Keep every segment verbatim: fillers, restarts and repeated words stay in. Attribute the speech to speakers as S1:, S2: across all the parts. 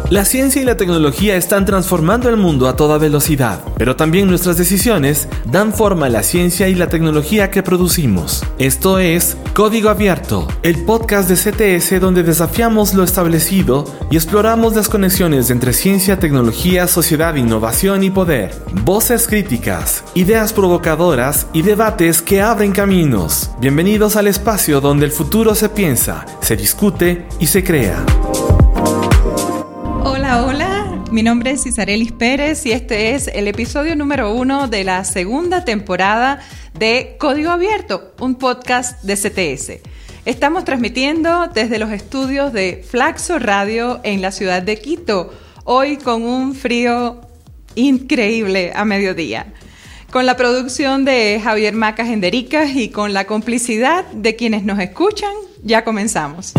S1: La ciencia y la tecnología están transformando el mundo a toda velocidad, pero también nuestras decisiones dan forma a la ciencia y la tecnología que producimos. Esto es Código Abierto, el podcast de C T S donde desafiamos lo establecido y exploramos las conexiones entre ciencia, tecnología, sociedad, innovación y poder. Voces críticas, ideas provocadoras y debates que abren caminos. Bienvenidos al espacio donde el futuro se piensa, se discute y se crea.
S2: Hola, hola, mi nombre es Isarelis Pérez y este es el episodio número uno de la segunda temporada de Código Abierto, un podcast de C T S. Estamos transmitiendo desde los estudios de Flaxo Radio en la ciudad de Quito, hoy con un frío increíble a mediodía. Con la producción de Javier Macas Endericas y con la complicidad de quienes nos escuchan, ya comenzamos.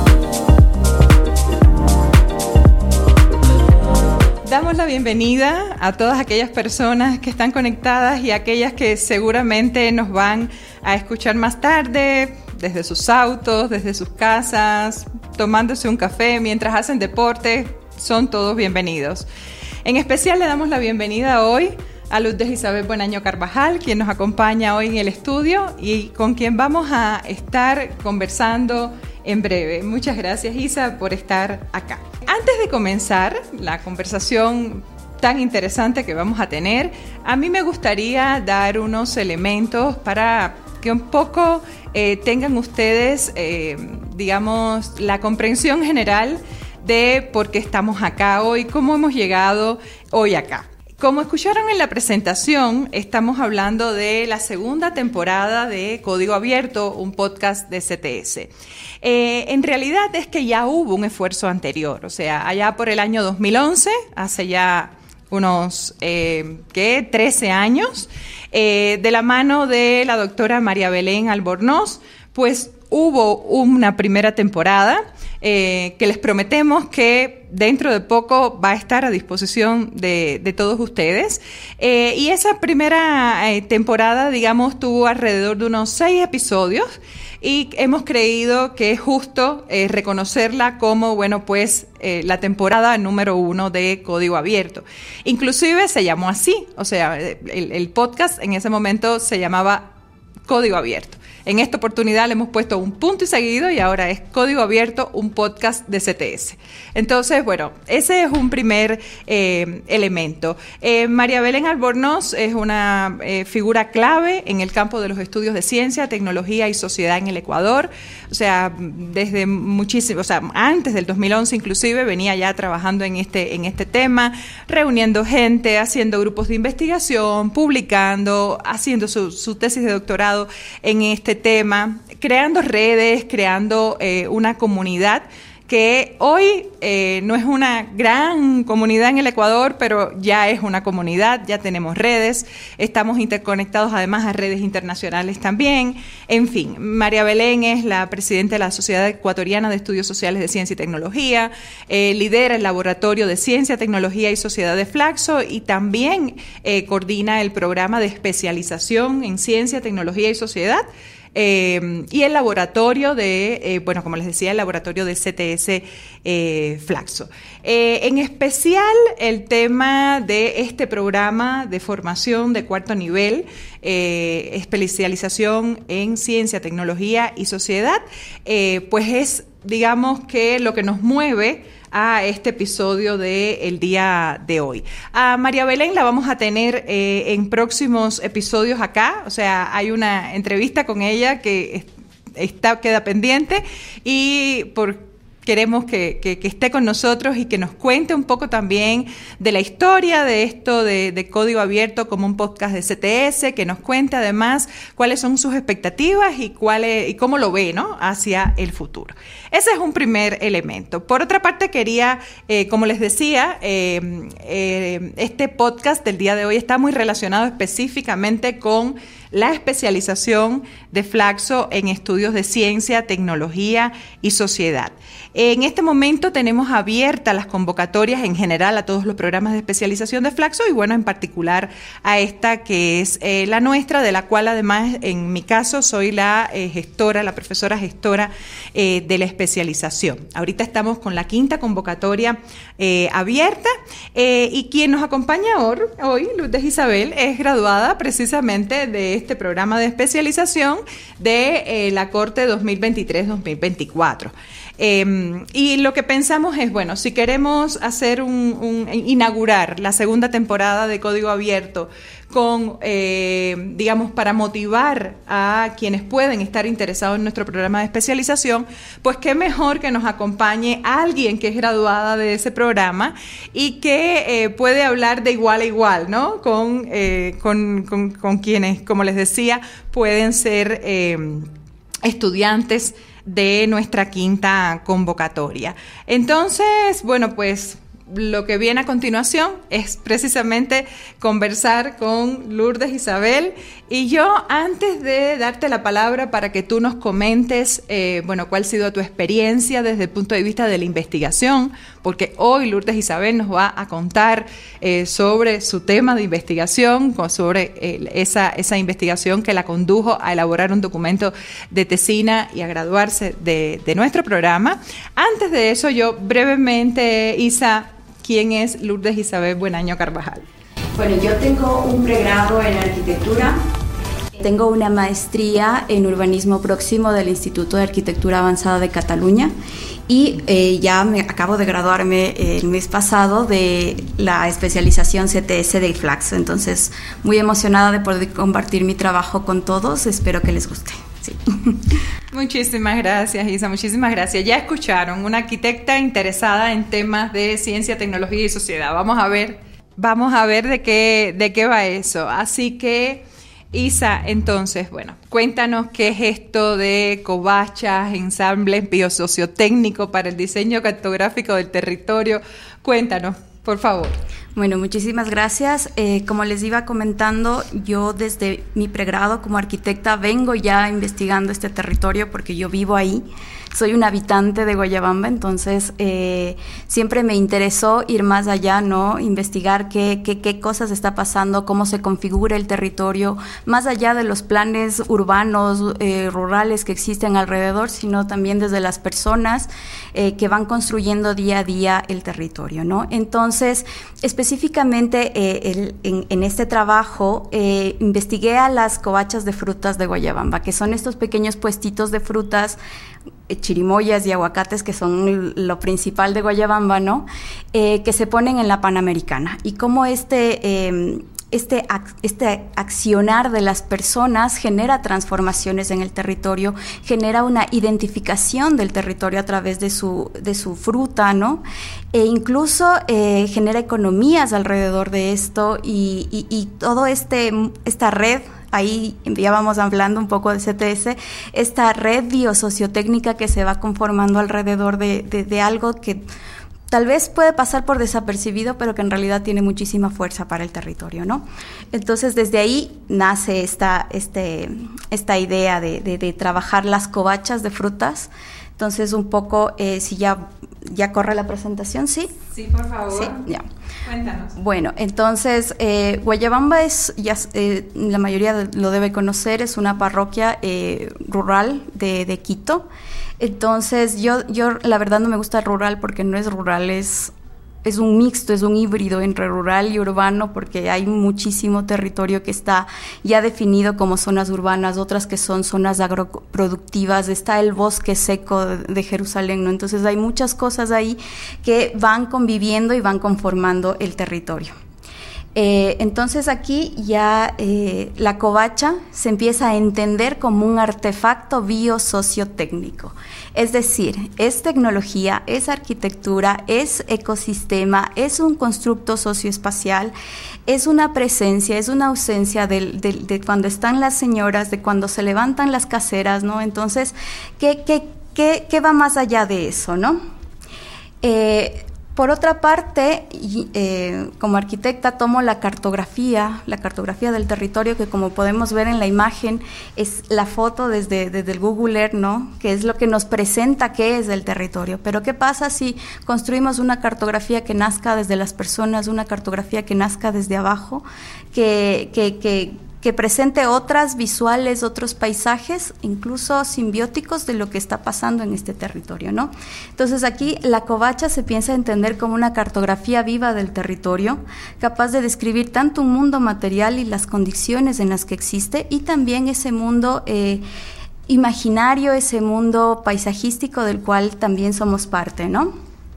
S2: Damos la bienvenida a todas aquellas personas que están conectadas y a aquellas que seguramente nos van a escuchar más tarde, desde sus autos, desde sus casas, tomándose un café mientras hacen deporte. Son todos bienvenidos. En especial le damos la bienvenida hoy a Lourdes Isabel Buenaño Carvajal, quien nos acompaña hoy en el estudio y con quien vamos a estar conversando en breve. Muchas gracias, Isa, por estar acá. Antes de comenzar la conversación tan interesante que vamos a tener, a mí me gustaría dar unos elementos para que un poco eh, tengan ustedes, eh, digamos, la comprensión general de por qué estamos acá hoy, cómo hemos llegado hoy acá. Como escucharon en la presentación, estamos hablando de la segunda temporada de Código Abierto, un podcast de C T S. Eh, en realidad es que ya hubo un esfuerzo anterior, o sea, allá por el año dos mil once, hace ya unos, eh, ¿qué? trece años, eh, de la mano de la doctora María Belén Albornoz, pues hubo una primera temporada eh, que les prometemos que dentro de poco va a estar a disposición de, de todos ustedes. Eh, y esa primera eh, temporada, digamos, tuvo alrededor de unos seis episodios y hemos creído que es justo eh, reconocerla como, bueno, pues eh, la temporada número uno de Código Abierto. Inclusive se llamó así, o sea, el, el podcast en ese momento se llamaba Código Abierto. En esta oportunidad le hemos puesto un punto y seguido y ahora es Código Abierto, un podcast de C T S. Entonces, bueno, ese es un primer eh, elemento. Eh, María Belén Albornoz es una eh, figura clave en el campo de los estudios de ciencia, tecnología y sociedad en el Ecuador. O sea, desde muchísimo, o sea, antes del dos mil once inclusive venía ya trabajando en este, en este tema, reuniendo gente, haciendo grupos de investigación, publicando, haciendo su, su tesis de doctorado en este tema, creando redes, creando eh, una comunidad que hoy eh, no es una gran comunidad en el Ecuador, pero ya es una comunidad, ya tenemos redes, estamos interconectados además a redes internacionales también. En fin, María Belén es la presidenta de la Sociedad Ecuatoriana de Estudios Sociales de Ciencia y Tecnología, eh, lidera el Laboratorio de Ciencia, Tecnología y Sociedad de Flaxo y también eh, coordina el programa de especialización en Ciencia, Tecnología y Sociedad. Eh, y el laboratorio de, eh, bueno, como les decía, el laboratorio de C T S eh, Flaxo. Eh, en especial el tema de este programa de formación de cuarto nivel, eh, especialización en ciencia, tecnología y sociedad, eh, pues es, digamos, que lo que nos mueve a este episodio del día de hoy. A María Belén la vamos a tener eh, en próximos episodios acá, o sea, hay una entrevista con ella que está, queda pendiente y por queremos que, que, que esté con nosotros y que nos cuente un poco también de la historia de esto de, de Código Abierto como un podcast de C T S, que nos cuente además cuáles son sus expectativas y, cuál es, y cómo lo ve, ¿no?, hacia el futuro. Ese es un primer elemento. Por otra parte, quería, eh, como les decía, eh, eh, este podcast del día de hoy está muy relacionado específicamente con la especialización de Flaxo en estudios de ciencia, tecnología y sociedad. En este momento tenemos abiertas las convocatorias en general a todos los programas de especialización de Flaxo y bueno, en particular a esta que es eh, la nuestra, de la cual además en mi caso soy la eh, gestora, la profesora gestora eh, de la especialización. Ahorita estamos con la quinta convocatoria eh, abierta eh, y quien nos acompaña hoy, hoy, Lourdes Isabel, es graduada precisamente de este programa de especialización de eh, la Corte dos mil veintitrés dos mil veinticuatro. Eh, y lo que pensamos es, bueno, si queremos hacer un, un inaugurar la segunda temporada de Código Abierto con, eh, digamos, para motivar a quienes pueden estar interesados en nuestro programa de especialización, pues qué mejor que nos acompañe alguien que es graduada de ese programa y que eh, puede hablar de igual a igual, ¿no? Con, eh, con, con, con quienes, como les decía, pueden ser eh, estudiantes de nuestra quinta convocatoria. Entonces, bueno, pues lo que viene a continuación es precisamente conversar con Lourdes Isabel y yo, antes de darte la palabra para que tú nos comentes, eh, bueno, cuál ha sido tu experiencia desde el punto de vista de la investigación, porque hoy Lourdes Isabel nos va a contar eh, sobre su tema de investigación, sobre eh, esa, esa investigación que la condujo a elaborar un documento de tesina y a graduarse de, de nuestro programa. Antes de eso, yo brevemente, Isa, ¿quién es Lourdes Isabel Buenaño Carvajal?
S3: Bueno, yo tengo un pregrado en arquitectura, tengo una maestría en urbanismo próximo del Instituto de Arquitectura Avanzada de Cataluña y eh, ya me acabo de graduarme el mes pasado de la especialización C T S de Flaxo, entonces muy emocionada de poder compartir mi trabajo con todos, espero que les guste. Sí.
S2: Muchísimas gracias, Isa, muchísimas gracias. Ya escucharon, una arquitecta interesada en temas de ciencia, tecnología y sociedad. Vamos a ver, vamos a ver de qué, de qué va eso. Así que, Isa, entonces, bueno, cuéntanos qué es esto de covachas, ensambles biosociotécnicos para el diseño cartográfico del territorio. Cuéntanos, por favor.
S3: Bueno, muchísimas gracias. Eh, como les iba comentando, yo desde mi pregrado como arquitecta vengo ya investigando este territorio porque yo vivo ahí. Soy un habitante de Guayabamba, entonces eh, siempre me interesó ir más allá, ¿no? Investigar qué, qué, qué cosas está pasando, cómo se configura el territorio, más allá de los planes urbanos, eh, rurales que existen alrededor, sino también desde las personas eh, que van construyendo día a día el territorio, ¿no? Entonces, específicamente eh, el, en, en este trabajo eh, investigué a las covachas de frutas de Guayabamba, que son estos pequeños puestitos de frutas, chirimoyas y aguacates, que son lo principal de Guayabamba, ¿no? Eh, que se ponen en la Panamericana. Y cómo este, eh, este, este accionar de las personas genera transformaciones en el territorio, genera una identificación del territorio a través de su, de su fruta, ¿no? E incluso eh, genera economías alrededor de esto y, y, y todo este, esta red. Ahí ya vamos hablando un poco de C T S, esta red biosociotécnica que se va conformando alrededor de, de, de algo que tal vez puede pasar por desapercibido, pero que en realidad tiene muchísima fuerza para el territorio, ¿no? Entonces, desde ahí nace esta, este, esta idea de, de, de trabajar las covachas de frutas. Entonces, un poco, eh, si ya, ya corre la presentación, ¿sí?
S2: Sí, por favor.
S3: Sí, ya.
S2: Cuéntanos.
S3: Bueno, entonces, eh, Guayabamba es, ya eh, la mayoría lo debe conocer, es una parroquia eh, rural de, de Quito. Entonces, yo, yo la verdad no me gusta rural porque no es rural, es... Es un mixto, es un híbrido entre rural y urbano porque hay muchísimo territorio que está ya definido como zonas urbanas, otras que son zonas agroproductivas, está el bosque seco de Jerusalén, ¿no? Entonces hay muchas cosas ahí que van conviviendo y van conformando el territorio. Eh, entonces aquí ya eh, la covacha se empieza a entender como un artefacto biosociotécnico, es decir, es tecnología, es arquitectura, es ecosistema, es un constructo socioespacial, es una presencia, es una ausencia de, de, de cuando están las señoras, de cuando se levantan las caseras, ¿no? Entonces, ¿qué, qué, qué, qué va más allá de eso, no? Eh, por otra parte, y, eh, como arquitecta tomo la cartografía, la cartografía del territorio, que como podemos ver en la imagen, es la foto desde, desde el Google Earth, ¿no? Que es lo que nos presenta qué es el territorio. Pero ¿qué pasa si construimos una cartografía que nazca desde las personas, una cartografía que nazca desde abajo, que, que, que que presente otras visuales, otros paisajes, incluso simbióticos de lo que está pasando en este territorio, ¿no? Entonces aquí la covacha se piensa entender como una cartografía viva del territorio, capaz de describir tanto un mundo material y las condiciones en las que existe, y también ese mundo eh, imaginario, ese mundo paisajístico del cual también somos parte, ¿no?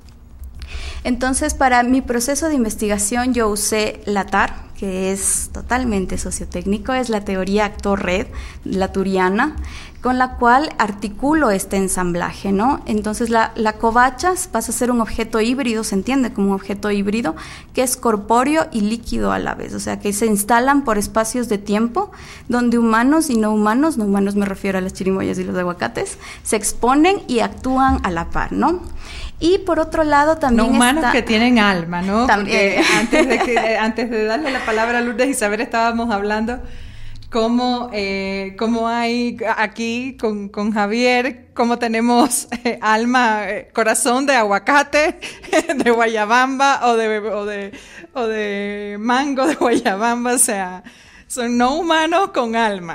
S3: Entonces, para mi proceso de investigación yo usé la T A R, que es totalmente sociotécnico, es la teoría actor-red laturiana, con la cual articulo este ensamblaje, ¿no? Entonces, la, la covacha pasa a ser un objeto híbrido, se entiende como un objeto híbrido, que es corpóreo y líquido a la vez, o sea, que se instalan por espacios de tiempo, donde humanos y no humanos, no humanos me refiero a las chirimoyas y los aguacates, se exponen y actúan a la par, ¿no? Y por otro lado también
S2: no humanos
S3: está,
S2: que tienen alma, ¿no?
S3: También.
S2: Porque antes de que antes de darle la palabra a Lourdes Isabel estábamos hablando cómo eh, cómo hay aquí con, con Javier, cómo tenemos eh, alma, eh, corazón de aguacate, de guayabamba o de o de o de mango de guayabamba, o sea, son no humanos con alma.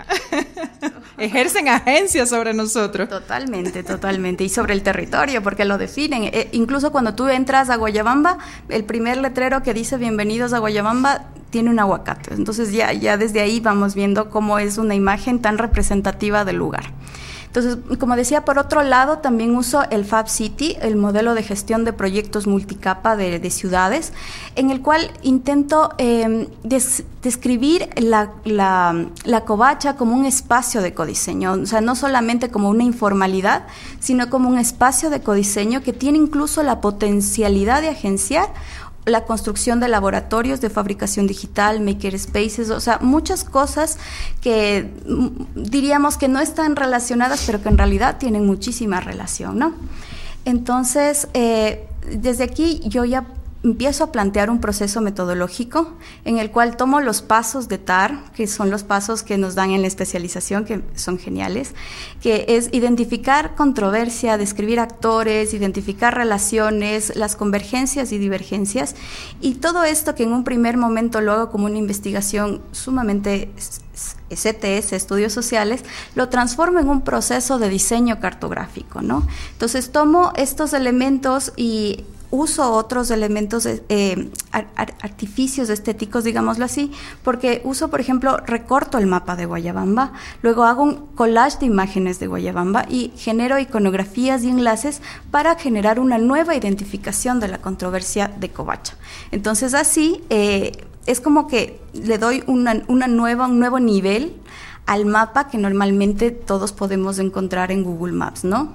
S2: Ejercen agencia sobre nosotros.
S3: Totalmente, totalmente. Y sobre el territorio, porque lo definen. Eh, incluso cuando tú entras a Guayabamba, el primer letrero que dice bienvenidos a Guayabamba tiene un aguacate. Entonces ya, ya desde ahí vamos viendo cómo es una imagen tan representativa del lugar. Entonces, como decía, por otro lado, también uso el Fab City, el modelo de gestión de proyectos multicapa de, de ciudades, en el cual intento eh, des, describir la, la, la covacha como un espacio de codiseño, o sea, no solamente como una informalidad, sino como un espacio de codiseño que tiene incluso la potencialidad de agenciar la construcción de laboratorios de fabricación digital, makerspaces, o sea, muchas cosas que diríamos que no están relacionadas, pero que en realidad tienen muchísima relación, ¿no? Entonces, eh, desde aquí yo ya empiezo a plantear un proceso metodológico en el cual tomo los pasos de T A R, que son los pasos que nos dan en la especialización, que son geniales, que es identificar controversia, describir actores, identificar relaciones, las convergencias y divergencias, y todo esto que en un primer momento lo hago como una investigación sumamente C T S, estudios sociales, lo transformo en un proceso de diseño cartográfico, ¿no? Entonces tomo estos elementos y uso otros elementos, eh, artificios estéticos, digámoslo así, porque uso, por ejemplo, recorto el mapa de Guayabamba, luego hago un collage de imágenes de Guayabamba y genero iconografías y enlaces para generar una nueva identificación de la controversia de covacha. Entonces, así eh, es como que le doy una, una nueva, un nuevo nivel al mapa que normalmente todos podemos encontrar en Google Maps, ¿no?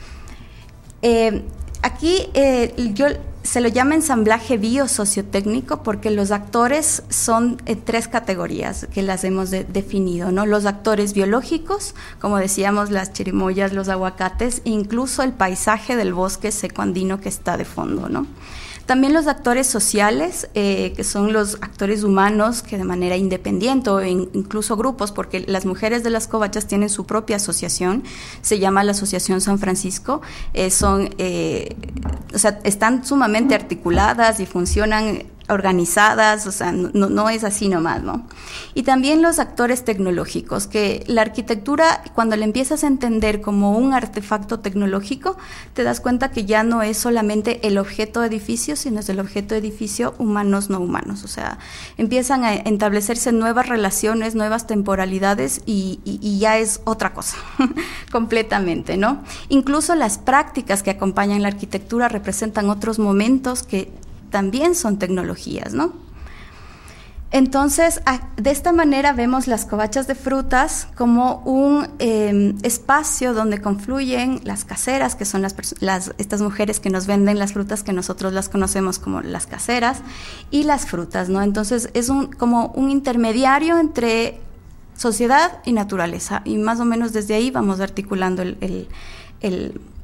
S3: Eh, Aquí eh, yo se lo llama ensamblaje biosociotécnico porque los actores son eh, tres categorías que las hemos de, definido, ¿no? Los actores biológicos, como decíamos, las chirimoyas, los aguacates, incluso el paisaje del bosque seco andino que está de fondo, ¿no? También los actores sociales, eh, que son los actores humanos que de manera independiente o in, incluso grupos, porque las mujeres de las covachas tienen su propia asociación, se llama la Asociación San Francisco, eh, son, eh, o sea, están sumamente articuladas y funcionan organizadas, o sea, no, no es así nomás, ¿no? Y también los actores tecnológicos, que la arquitectura, cuando la empiezas a entender como un artefacto tecnológico, te das cuenta que ya no es solamente el objeto edificio, sino es el objeto edificio humanos no humanos, o sea, empiezan a establecerse nuevas relaciones, nuevas temporalidades y, y, y ya es otra cosa, completamente, ¿no? Incluso las prácticas que acompañan la arquitectura representan otros momentos que también son tecnologías, ¿no? Entonces, de esta manera vemos las covachas de frutas como un eh, espacio donde confluyen las caseras, que son las, las estas mujeres que nos venden las frutas que nosotros las conocemos como las caseras, y las frutas, ¿no? Entonces, es un, como un intermediario entre sociedad y naturaleza, y más o menos desde ahí vamos articulando el, el, el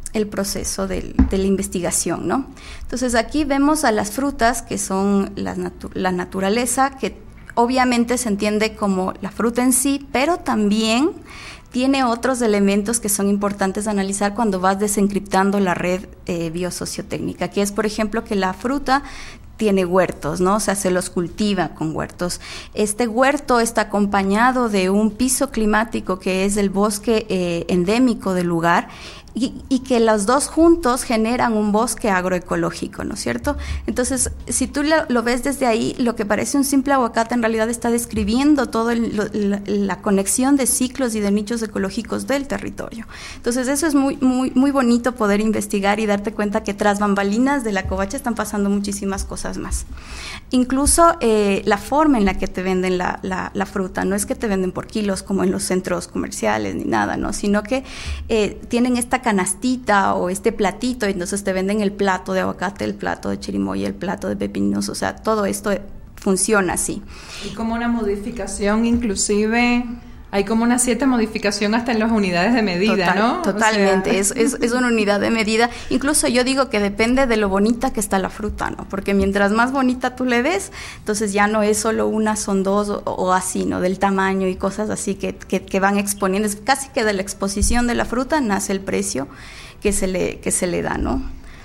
S3: el proceso de, de la investigación, ¿no? Entonces aquí vemos a las frutas, que son la, natu- la naturaleza, que obviamente se entiende como la fruta en sí, pero también tiene otros elementos que son importantes de analizar cuando vas desencriptando la red eh, biosociotécnica, que es, por ejemplo, que la fruta tiene huertos, ¿no? O sea, se los cultiva con huertos. Este huerto está acompañado de un piso climático que es el bosque eh, endémico del lugar, Y, y que los dos juntos generan un bosque agroecológico, ¿no es cierto? Entonces, si tú lo, lo ves desde ahí, lo que parece un simple aguacate en realidad está describiendo toda la, la conexión de ciclos y de nichos ecológicos del territorio. Entonces, eso es muy, muy, muy bonito poder investigar y darte cuenta que tras bambalinas de la covacha están pasando muchísimas cosas más. Incluso eh, la forma en la que te venden la, la, la fruta, no es que te venden por kilos como en los centros comerciales ni nada, ¿no? Sino que eh, tienen esta canastita o este platito, y entonces te venden el plato de aguacate, el plato de chirimoya, el plato de pepinos, o sea, todo esto funciona así.
S2: Y como una modificación, inclusive hay como una cierta modificación hasta en las unidades de medida,
S3: Total,
S2: ¿no?
S3: Totalmente,
S2: o sea...
S3: es, es, es una unidad de medida. Incluso yo digo que depende de lo bonita que está la fruta, ¿no? Porque mientras más bonita tú le des, entonces ya no es solo una, son dos o, o así, ¿no? Del tamaño y cosas así que, que, que van exponiendo. Es casi que de la exposición de la fruta nace el precio que se le, que se le da, ¿no?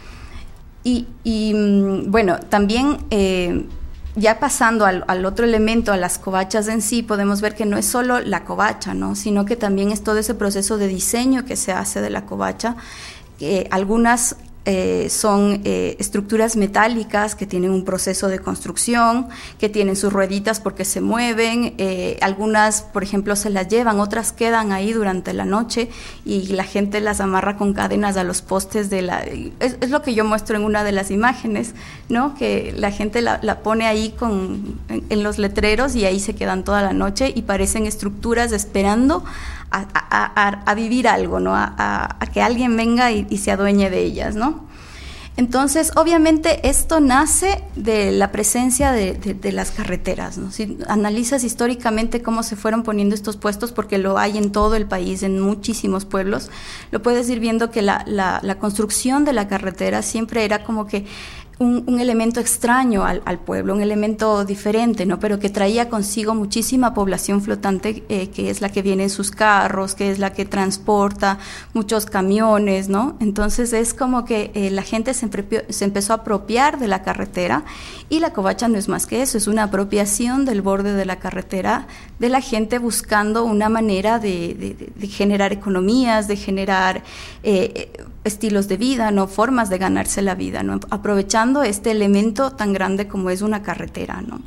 S3: Y, y bueno, también... Eh, Ya pasando al, al otro elemento, a las covachas en sí, podemos ver que no es solo la covacha, ¿no? Sino que también es todo ese proceso de diseño que se hace de la covacha. Eh, algunas eh, son eh, estructuras metálicas que tienen un proceso de construcción, que tienen sus rueditas porque se mueven, eh, algunas, por ejemplo, se las llevan, otras quedan ahí durante la noche y la gente las amarra con cadenas a los postes de la... Es, es lo que yo muestro en una de las imágenes, ¿no? Que la gente la, la pone ahí con, en, en los letreros y ahí se quedan toda la noche y parecen estructuras esperando a, a, a, a vivir algo, ¿no? A, a, a que alguien venga y, y se adueñe de ellas, ¿no? Entonces, obviamente, esto nace de la presencia de, de, de las carreteras, ¿no? Si analizas históricamente cómo se fueron poniendo estos puestos, porque lo hay en todo el país, en muchísimos pueblos, lo puedes ir viendo que la, la, la construcción de la carretera siempre era como que Un, un elemento extraño al, al pueblo, un elemento diferente, ¿no? Pero que traía consigo muchísima población flotante, eh, que es la que viene en sus carros, que es la que transporta muchos camiones, ¿no? Entonces es como que eh, la gente se, emprepió, se empezó a apropiar de la carretera, y la covacha no es más que eso, es una apropiación del borde de la carretera de la gente buscando una manera de, de, de generar economías, de generar eh, estilos de vida, ¿no? Formas de ganarse la vida, ¿no? Aprovechando este elemento tan grande como es una carretera, ¿no?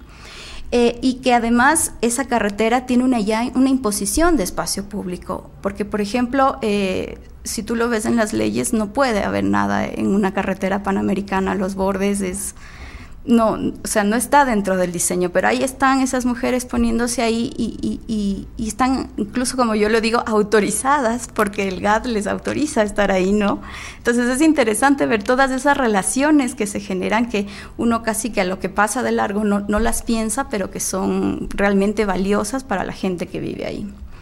S3: Eh, y que además esa carretera tiene una, ya una imposición de espacio público, porque por ejemplo, eh, si tú lo ves en las leyes, no puede haber nada en una carretera panamericana, los bordes es... No, o sea, no está dentro del diseño, pero ahí están esas mujeres poniéndose ahí y, y, y, y están, incluso como yo lo digo, autorizadas, porque el G A T les autoriza estar ahí, ¿no? Entonces es interesante ver todas esas relaciones que se generan, que uno casi que a lo que pasa de largo no, no las piensa, pero que son realmente valiosas para la gente que vive ahí.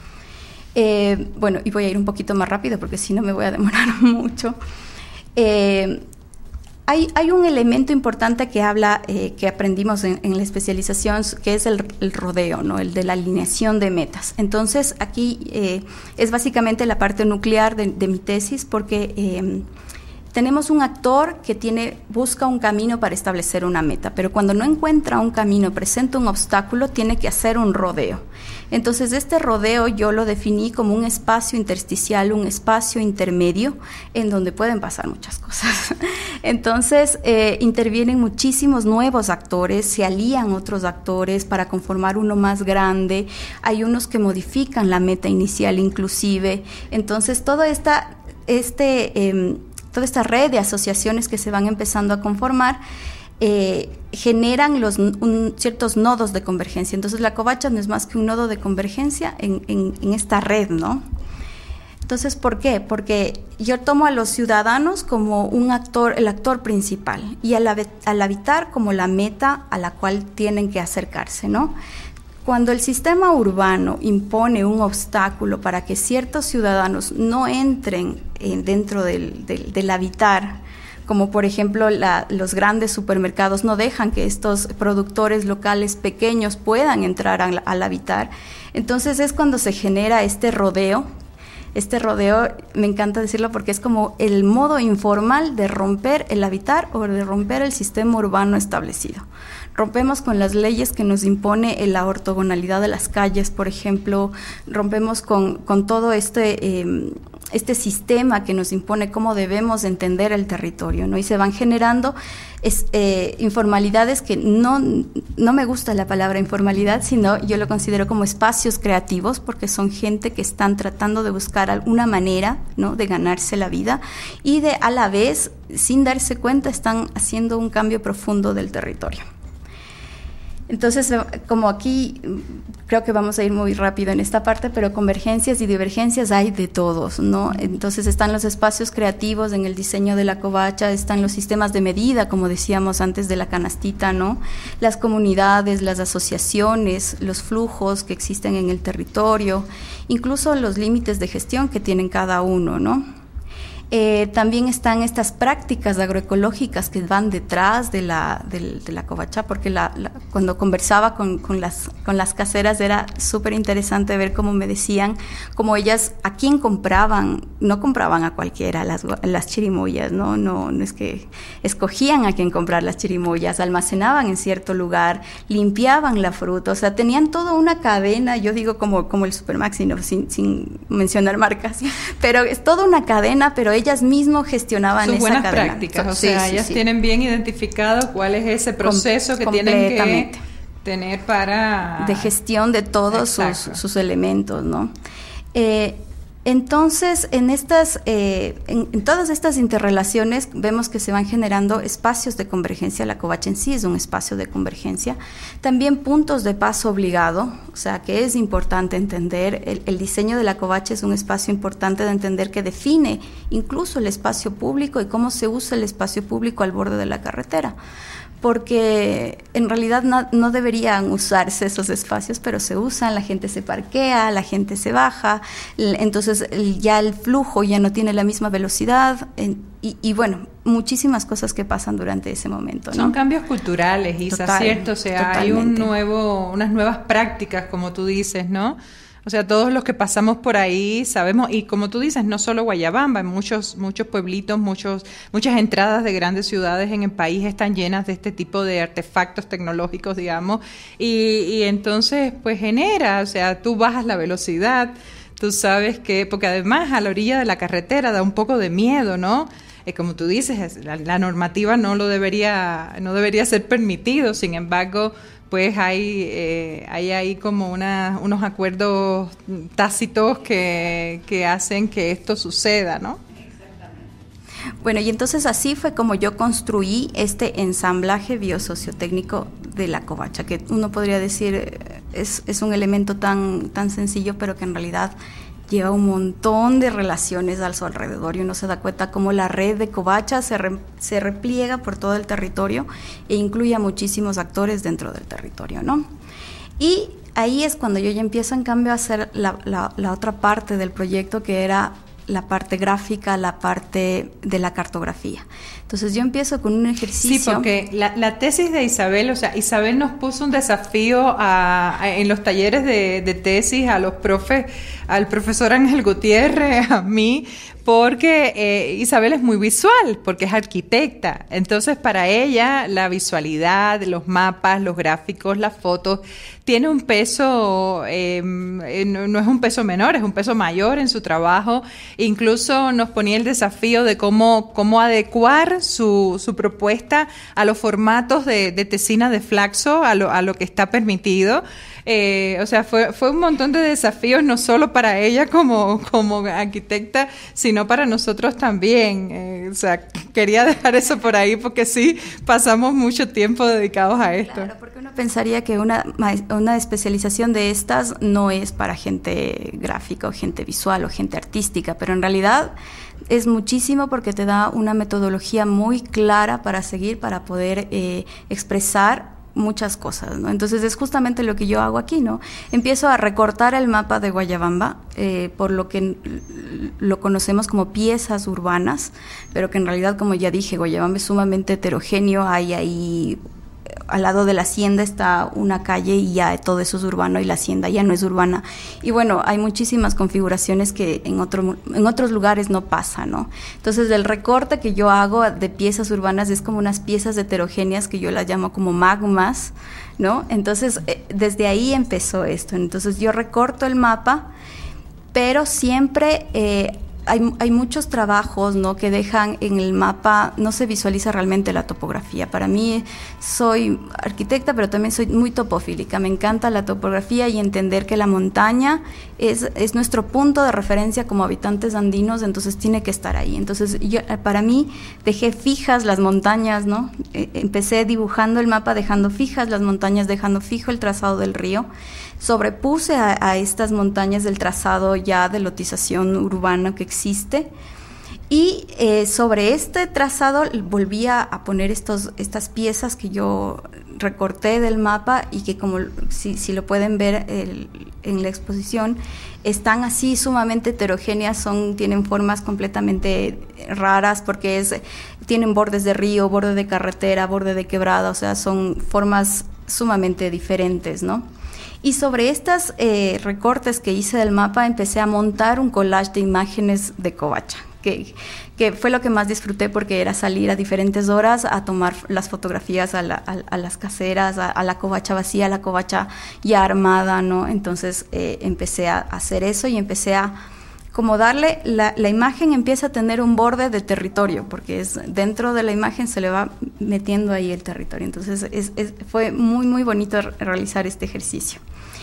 S3: Eh, bueno, y voy a ir un poquito más rápido, porque si no me voy a demorar mucho. Eh, Hay, hay un elemento importante que habla, eh, que aprendimos en, en la especialización, que es el, el rodeo, ¿no? El de la alineación de metas. Entonces, aquí eh, es básicamente la parte nuclear de, de mi tesis, porque eh, tenemos un actor que tiene, busca un camino para establecer una meta, pero cuando no encuentra un camino, presenta un obstáculo, tiene que hacer un rodeo. Entonces, este rodeo yo lo definí como un espacio intersticial, un espacio intermedio, en donde pueden pasar muchas cosas. Entonces, eh, intervienen muchísimos nuevos actores, se alían otros actores para conformar uno más grande, hay unos que modifican la meta inicial inclusive. Entonces, toda esta, este, eh, toda esta red de asociaciones que se van empezando a conformar, Eh, generan los, un, ciertos nodos de convergencia. Entonces la covacha no es más que un nodo de convergencia en, en, en esta red, ¿no? Entonces, ¿por qué? Porque yo tomo a los ciudadanos como un actor, el actor principal, y al, al habitar como la meta a la cual tienen que acercarse, ¿no? cuando el sistema urbano impone un obstáculo para que ciertos ciudadanos no entren eh, dentro del, del, del habitar, como por ejemplo la, los grandes supermercados no dejan que estos productores locales pequeños puedan entrar al, al habitar, entonces es cuando se genera este rodeo. Este rodeo, me encanta decirlo porque es como el modo informal de romper el habitar o de romper el sistema urbano establecido. Rompemos con las leyes que nos impone la ortogonalidad de las calles, por ejemplo, rompemos con, con todo este, eh, este sistema que nos impone cómo debemos entender el territorio, ¿no? Y se van generando es, eh, informalidades que no, no me gusta la palabra informalidad, sino yo lo considero como espacios creativos, porque son gente que están tratando de buscar alguna manera, ¿no?, de ganarse la vida y de a la vez, sin darse cuenta, están haciendo un cambio profundo del territorio. Entonces, como aquí creo que vamos a ir muy rápido en esta parte, pero convergencias y divergencias hay de todos, ¿no? Entonces están los espacios creativos en el diseño de la covacha, están los sistemas de medida, como decíamos antes de la canastita, ¿no? Las comunidades, las asociaciones, los flujos que existen en el territorio, incluso los límites de gestión que tienen cada uno, ¿no? Eh, también están estas prácticas agroecológicas que van detrás de la, de, de la covacha, porque la, la, cuando conversaba con, con, las, con las caseras era súper interesante ver cómo me decían, cómo ellas, a quién compraban, no compraban a cualquiera las, las chirimoyas, ¿no? No, no es que escogían a quién comprar las chirimoyas, almacenaban en cierto lugar, limpiaban la fruta, o sea, tenían toda una cadena, yo digo como, como el Supermaxi, ¿no? sin, sin mencionar marcas, pero es toda una cadena, pero ellas mismas gestionaban sus esa
S2: buenas
S3: cadena.
S2: prácticas, o
S3: sí,
S2: sea,
S3: sí,
S2: ellas
S3: sí.
S2: tienen bien identificado cuál es ese proceso Com- que tienen que tener para...
S3: de gestión de todos sus, sus elementos, ¿no? Eh, Entonces, en estas, eh, en, en todas estas interrelaciones vemos que se van generando espacios de convergencia. La covacha en sí es un espacio de convergencia. También puntos de paso obligado, o sea, que es importante entender. El, el diseño de la covacha es un espacio importante de entender que define incluso el espacio público y cómo se usa el espacio público al borde de la carretera. Porque en realidad no, no deberían usarse esos espacios, pero se usan, la gente se parquea, la gente se baja, entonces ya el flujo ya no tiene la misma velocidad y, y bueno, muchísimas cosas que pasan durante ese momento, ¿no?
S2: Son cambios culturales, Isa, Total, ¿cierto? O sea, totalmente. Hay un nuevo, unas nuevas prácticas, como tú dices, ¿no? O sea, todos los que pasamos por ahí sabemos, y como tú dices, no solo Guayabamba, muchos muchos pueblitos, muchos muchas entradas de grandes ciudades en el país están llenas de este tipo de artefactos tecnológicos, digamos, y, y entonces pues genera, o sea, tú bajas la velocidad, tú sabes que, porque además a la orilla de la carretera da un poco de miedo, ¿no? Eh, como tú dices, la, la normativa no lo debería, no debería ser permitido, sin embargo, pues hay, eh, hay ahí como una, unos acuerdos tácitos que, que hacen que esto suceda, ¿no?
S3: Exactamente. Bueno, y entonces así fue como yo construí este ensamblaje biosociotécnico de la covacha, que uno podría decir es, es un elemento tan, tan sencillo, pero que en realidad lleva un montón de relaciones a su alrededor y uno se da cuenta cómo la red de covacha se, re, se repliega por todo el territorio e incluye a muchísimos actores dentro del territorio, ¿no? Y ahí es cuando yo ya empiezo en cambio a hacer la, la, la otra parte del proyecto, que era la parte gráfica, la parte de la cartografía. Entonces yo empiezo con un ejercicio.
S2: Sí, porque la, la tesis de Isabel, o sea, Isabel nos puso un desafío a, a, en los talleres de, de tesis a los profes, al profesor Ángel Gutiérrez, a mí, porque eh, Isabel es muy visual, porque es arquitecta. Entonces, para ella, la visualidad, los mapas, los gráficos, las fotos, tiene un peso, eh, no, no es un peso menor, es un peso mayor en su trabajo. Incluso nos ponía el desafío de cómo, cómo adecuar su, su propuesta a los formatos de, de tesina de Flaxo, a lo, a lo que está permitido. Eh, o sea, fue, fue un montón de desafíos, no solo para ella como, como arquitecta, sino para nosotros también. Eh, o sea, quería dejar eso por ahí porque sí, pasamos mucho tiempo dedicados a esto.
S3: Claro, porque uno pensaría que una, una especialización de estas no es para gente gráfica o gente visual o gente artística, pero en realidad es muchísimo porque te da una metodología muy clara para seguir, para poder eh, expresar muchas cosas, ¿no? Entonces es justamente lo que yo hago aquí, ¿no? Empiezo a recortar el mapa de Guayabamba, eh, por lo que lo conocemos como piezas urbanas, pero que en realidad, como ya dije, Guayabamba es sumamente heterogéneo. Hay ahí, al lado de la hacienda está una calle y ya todo eso es urbano, y la hacienda ya no es urbana. Y bueno, hay muchísimas configuraciones que en, otro, en otros lugares no pasa, ¿no? Entonces el recorte que yo hago de piezas urbanas es como unas piezas heterogéneas que yo las llamo como magmas, ¿no? Entonces eh, desde ahí empezó esto. Entonces yo recorto el mapa, pero siempre eh, Hay, hay muchos trabajos, ¿no?, que dejan en el mapa, no se visualiza realmente la topografía. Para mí, soy arquitecta, pero también soy muy topofílica. Me encanta la topografía y entender que la montaña es, es nuestro punto de referencia como habitantes andinos, entonces tiene que estar ahí. Entonces, yo, para mí, dejé fijas las montañas, ¿no? Eh, empecé dibujando el mapa, dejando fijas las montañas, dejando fijo el trazado del río. Sobrepuse a, a estas montañas del trazado ya de lotización urbana que existe, y eh, sobre este trazado volví a, a poner estos, estas piezas que yo recorté del mapa y que, como si, si lo pueden ver el, en la exposición, están así sumamente heterogéneas, son, tienen formas completamente raras porque es, tienen bordes de río, borde de carretera, borde de quebrada, o sea, son formas sumamente diferentes, ¿no? Y sobre estos eh, recortes que hice del mapa empecé a montar un collage de imágenes de covacha, que, que fue lo que más disfruté porque era salir a diferentes horas a tomar las fotografías a, la, a, a las caseras, a, a la covacha vacía, a la covacha ya armada, ¿no? Entonces eh, empecé a hacer eso y empecé a como darle, la, la imagen empieza a tener un borde de territorio, porque es dentro de la imagen se le va metiendo ahí el territorio. Entonces es, es, fue muy, muy bonito realizar este ejercicio.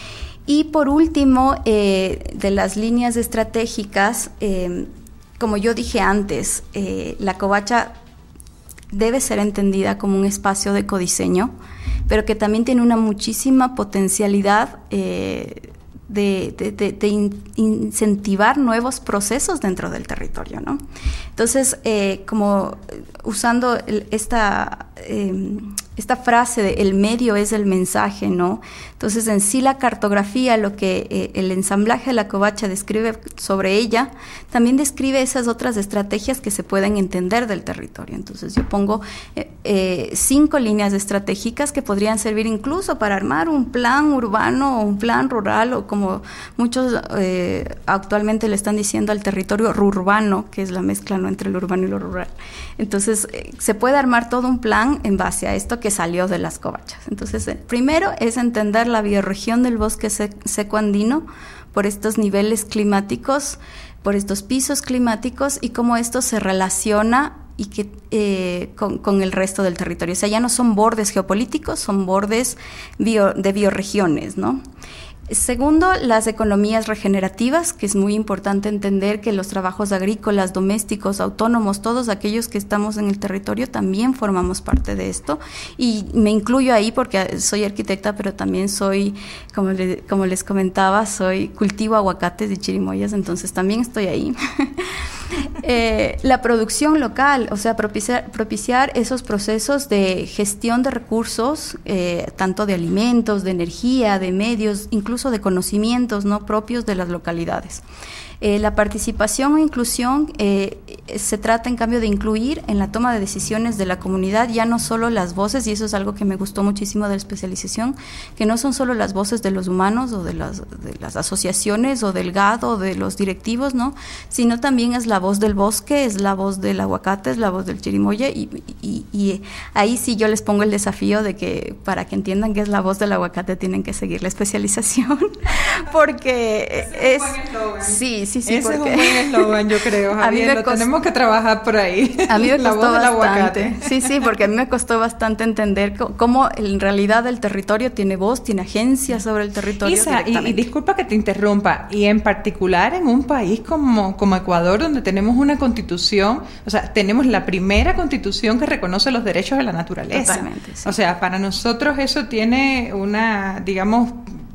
S3: Y por último, eh, de las líneas estratégicas, eh, como yo dije antes, eh, la covacha debe ser entendida como un espacio de codiseño, pero que también tiene una muchísima potencialidad eh, de, de, de, de in, incentivar nuevos procesos dentro del territorio, ¿no? Entonces, eh, como usando el, esta... Eh, esta frase de el medio es el mensaje, ¿no? Entonces, en sí la cartografía, lo que eh, el ensamblaje de la covacha describe sobre ella, también describe esas otras estrategias que se pueden entender del territorio. Entonces, yo pongo eh, eh, cinco líneas estratégicas que podrían servir incluso para armar un plan urbano o un plan rural, o como muchos eh, actualmente le están diciendo al territorio rurbano, que es la mezcla, ¿no?, entre lo urbano y lo rural. Entonces, eh, se puede armar todo un plan en base a esto que salió de las covachas. Entonces, eh, primero es entender la biorregión del bosque seco andino por estos niveles climáticos, por estos pisos climáticos y cómo esto se relaciona y que eh, con, con el resto del territorio. O sea, ya no son bordes geopolíticos, son bordes bio, de biorregiones, ¿no? Segundo, las economías regenerativas, que es muy importante entender que los trabajos agrícolas, domésticos, autónomos, todos aquellos que estamos en el territorio también formamos parte de esto, y me incluyo ahí porque soy arquitecta, pero también soy, como, le, como les comentaba, soy cultivo aguacates y chirimoyas, entonces también estoy ahí. Eh, la producción local, o sea, propiciar, propiciar esos procesos de gestión de recursos, eh, tanto de alimentos, de energía, de medios, incluso de conocimientos, ¿no?, propios de las localidades. Eh, la participación o inclusión eh, se trata, en cambio, de incluir en la toma de decisiones de la comunidad ya no solo las voces, y eso es algo que me gustó muchísimo de la especialización, que no son solo las voces de los humanos o de las, de las asociaciones o del gado o de los directivos, ¿no?, sino también es la voz del bosque, es la voz del aguacate, es la voz del chirimoya, y, y, y ahí sí yo les pongo el desafío de que para que entiendan que es la voz del aguacate tienen que seguir la especialización, porque
S2: Ese
S3: es...
S2: es un buen eslogan.
S3: Sí, sí, sí.
S2: Ese
S3: porque...
S2: es un buen eslogan, yo creo, Javier, lo cost... tenemos que trabajar por ahí.
S3: A mí me
S2: la
S3: costó
S2: voz del
S3: bastante.
S2: aguacate.
S3: Sí, sí, porque a mí me costó bastante entender cómo en realidad el territorio tiene voz, tiene agencia sobre el territorio.
S2: Isa, y, y disculpa que te interrumpa, y en particular en un país como, como Ecuador, donde tenemos una constitución, o sea, tenemos la primera constitución que reconoce los derechos de la naturaleza.
S3: Totalmente, sí.
S2: O sea, para nosotros eso tiene una, digamos,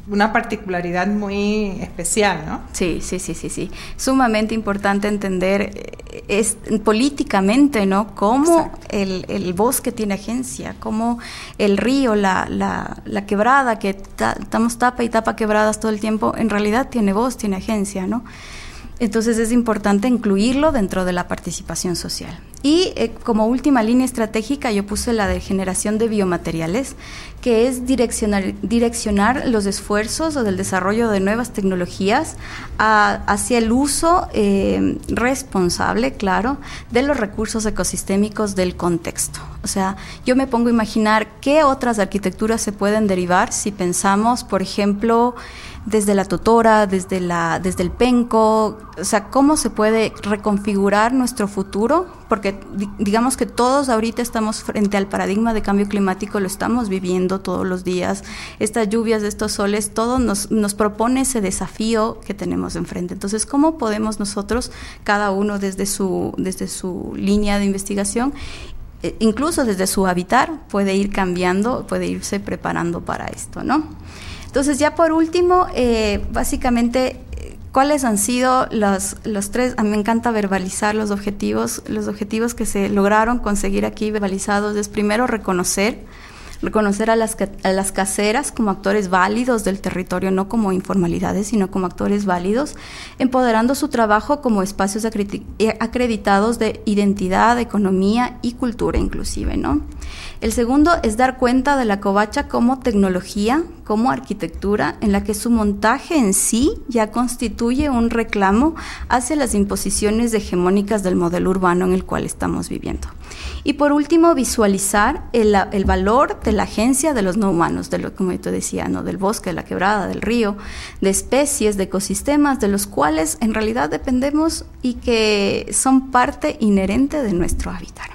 S2: una particularidad muy especial, ¿no?
S3: Sí, sí, sí, sí, sí. Sumamente importante entender es, políticamente, ¿no? Cómo el, el bosque tiene agencia, cómo el río, la, la, la quebrada, que ta, estamos tapa y tapa quebradas todo el tiempo, en realidad tiene voz, tiene agencia, ¿no? Entonces es importante incluirlo dentro de la participación social. Y eh, como última línea estratégica yo puse la de generación de biomateriales, que es direccionar, direccionar los esfuerzos o del desarrollo de nuevas tecnologías a, hacia el uso eh, responsable, claro, de los recursos ecosistémicos del contexto. O sea, yo me pongo a imaginar qué otras arquitecturas se pueden derivar si pensamos, por ejemplo, desde la totora, desde, la, desde el penco, o sea, cómo se puede reconfigurar nuestro futuro, porque digamos que todos ahorita estamos frente al paradigma de cambio climático, lo estamos viviendo todos los días, estas lluvias, estos soles, todo nos, nos propone ese desafío que tenemos enfrente. Entonces, ¿cómo podemos nosotros, cada uno desde su, desde su línea de investigación, eh, incluso desde su habitar, puede ir cambiando, puede irse preparando para esto, ¿no? Entonces, ya por último, eh, básicamente, ¿cuáles han sido los, los tres? A mí me encanta verbalizar los objetivos. Los objetivos que se lograron conseguir aquí verbalizados es primero reconocer, reconocer a las, a las caseras como actores válidos del territorio, no como informalidades, sino como actores válidos, empoderando su trabajo como espacios acreditados de identidad, economía y cultura inclusive, ¿no? El segundo es dar cuenta de la covacha como tecnología, como arquitectura, en la que su montaje en sí ya constituye un reclamo hacia las imposiciones hegemónicas del modelo urbano en el cual estamos viviendo. Y por último, visualizar el, el valor de la agencia de los no humanos, de lo, como yo te decía, ¿no? Del bosque, de la quebrada, del río, de especies, de ecosistemas, de los cuales en realidad dependemos y que son parte inherente de nuestro hábitat.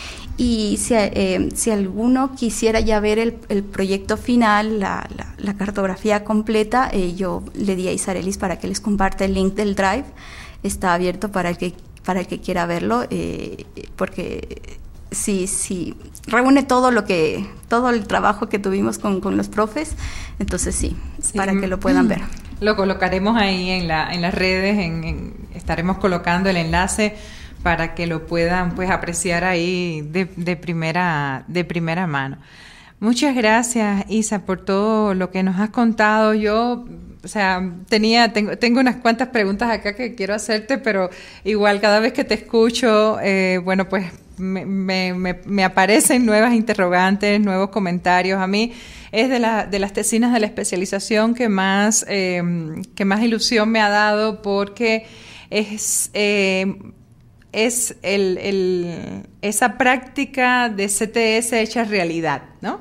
S3: Y si, eh, si alguno quisiera ya ver el, el proyecto final, la, la, la cartografía completa, eh, yo le di a Isarelis para que les comparte el link del Drive. Está abierto para el que, para el que quiera verlo, eh, porque sí, sí, reúne todo lo que, todo el trabajo que tuvimos con, con los profes. Entonces sí, sí, para que lo puedan ver.
S2: Lo colocaremos ahí en, la, en las redes, en, en, estaremos colocando el enlace para que lo puedan pues apreciar ahí de, de primera de primera mano. Muchas gracias, Isa, por todo lo que nos has contado. Yo, o sea, tenía tengo tengo unas cuantas preguntas acá que quiero hacerte, pero igual cada vez que te escucho, eh, bueno, pues me, me, me, me aparecen nuevas interrogantes, nuevos comentarios. A mí es de la de las tesinas de la especialización que más eh, que más ilusión me ha dado, porque es eh, es el, el, esa práctica de C T S hecha realidad, ¿no?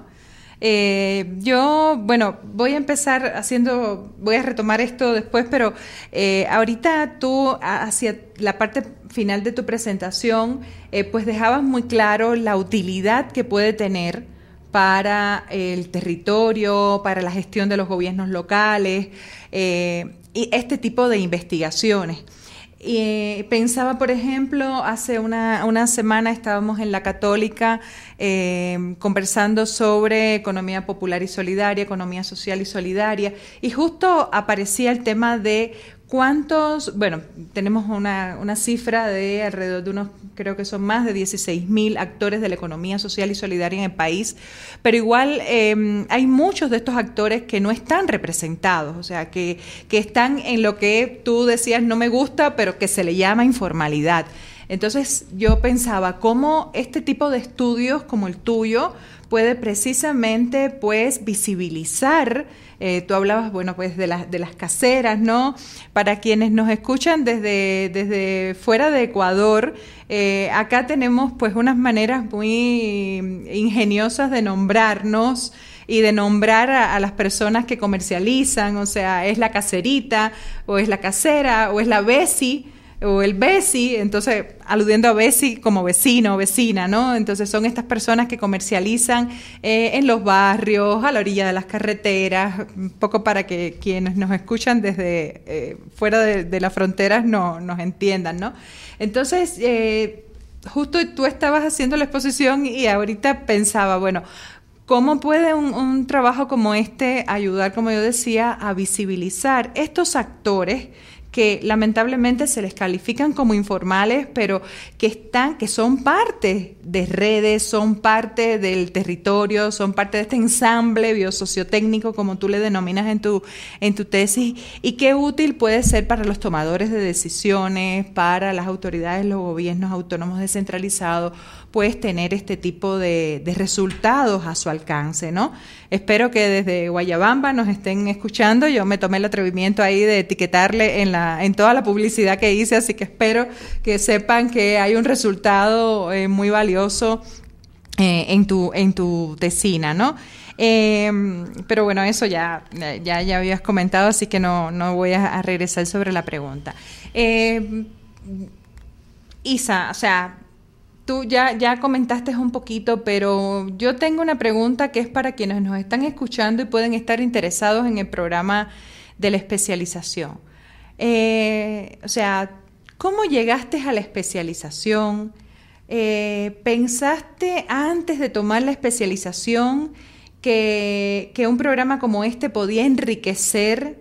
S2: Eh, yo, bueno, voy a empezar haciendo, voy a retomar esto después, pero eh, ahorita tú, hacia la parte final de tu presentación, eh, pues dejabas muy claro la utilidad que puede tener para el territorio, para la gestión de los gobiernos locales, eh, y este tipo de investigaciones. Y pensaba, por ejemplo, hace una, una semana estábamos en la Católica eh, conversando sobre economía popular y solidaria, economía social y solidaria, y justo aparecía el tema de cuántos, bueno, tenemos una, una cifra de alrededor de unos, creo que son más de dieciséis mil actores de la economía social y solidaria en el país, pero igual eh, hay muchos de estos actores que no están representados, o sea, que, que están en lo que tú decías no me gusta, pero que se le llama informalidad. Entonces yo pensaba cómo este tipo de estudios como el tuyo puede precisamente pues visibilizar, eh, tú hablabas, bueno, pues de las de las caseras, ¿no? Para quienes nos escuchan desde, desde fuera de Ecuador, eh, acá tenemos pues unas maneras muy ingeniosas de nombrarnos y de nombrar a, a las personas que comercializan, o sea, es la caserita, o es la casera, o es la besi, o el besi, entonces aludiendo a besi como vecino o vecina, ¿no? Entonces son estas personas que comercializan eh, en los barrios, a la orilla de las carreteras, un poco para que quienes nos escuchan desde eh, fuera de, de las fronteras no, nos entiendan, ¿no? Entonces, eh, justo tú estabas haciendo la exposición y ahorita pensaba, bueno, ¿Cómo puede un, un trabajo como este ayudar, como yo decía, a visibilizar estos actores que lamentablemente se les califican como informales, pero que están, que son parte de redes, son parte del territorio, son parte de este ensamble biosociotécnico, como tú le denominas en tu, en tu tesis, y qué útil puede ser para los tomadores de decisiones, para las autoridades, los gobiernos autónomos descentralizados, pues tener este tipo de, de resultados a su alcance, ¿no? Espero que desde Guayabamba nos estén escuchando. Yo me tomé el atrevimiento ahí de etiquetarle en la en toda la publicidad que hice, así que espero que sepan que hay un resultado eh, muy valioso eh, en tu en tu tesina, ¿no? Eh, pero bueno, eso ya, ya, ya habías comentado, así que no, no voy a, a regresar sobre la pregunta. Eh, Isa, o sea, tú ya, ya comentaste un poquito, pero yo tengo una pregunta que es para quienes nos están escuchando y pueden estar interesados en el programa de la especialización. Eh, o sea, ¿cómo llegaste a la especialización? Eh, ¿Pensaste antes de tomar la especialización que, que un programa como este podía enriquecer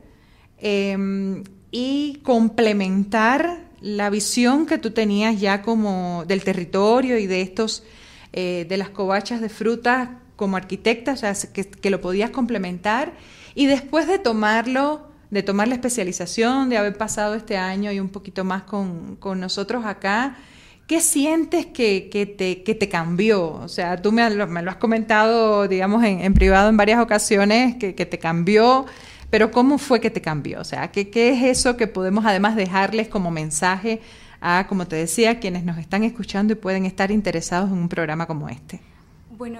S2: eh, y complementar la visión que tú tenías ya como del territorio y de estos, eh, de las covachas de frutas como arquitecta, o sea, que, que lo podías complementar? Y después de tomarlo, de tomar la especialización, de haber pasado este año y un poquito más con, con nosotros acá, ¿qué sientes que, que, te, que te cambió? O sea, tú me, me lo has comentado, digamos, en, en privado en varias ocasiones, que, que te cambió. Pero ¿cómo fue que te cambió? O sea, ¿qué, qué es eso que podemos además dejarles como mensaje a, como te decía, quienes nos están escuchando y pueden estar interesados en un programa como este?
S3: Bueno,